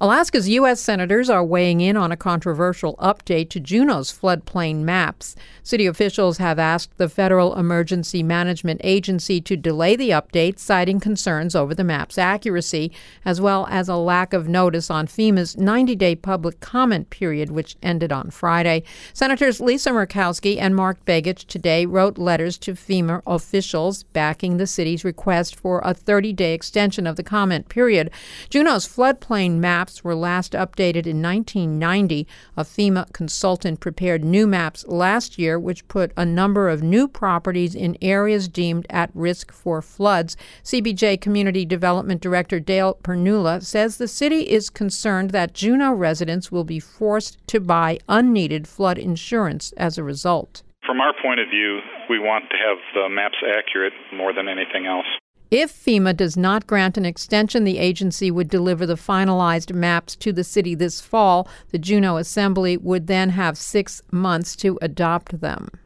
Alaska's U.S. senators are weighing in on a controversial update to Juneau's floodplain maps. City officials have asked the Federal Emergency Management Agency to delay the update, citing concerns over the map's accuracy, as well as a lack of notice on FEMA's 90-day public comment period, which ended on Friday. Senators Lisa Murkowski and Mark Begich today wrote letters to FEMA officials backing the city's request for a 30-day extension of the comment period. Juneau's floodplain maps were last updated in 1990. A FEMA consultant prepared new maps last year, which put a number of new properties in areas deemed at risk for floods. CBJ Community Development Director Dale Pernula says the city is concerned that Juneau residents will be forced to buy unneeded flood insurance as a result. From our point of view, we want to have the maps accurate more than anything else. If FEMA does not grant an extension, the agency would deliver the finalized maps to the city this fall. The Juneau Assembly would then have 6 months to adopt them.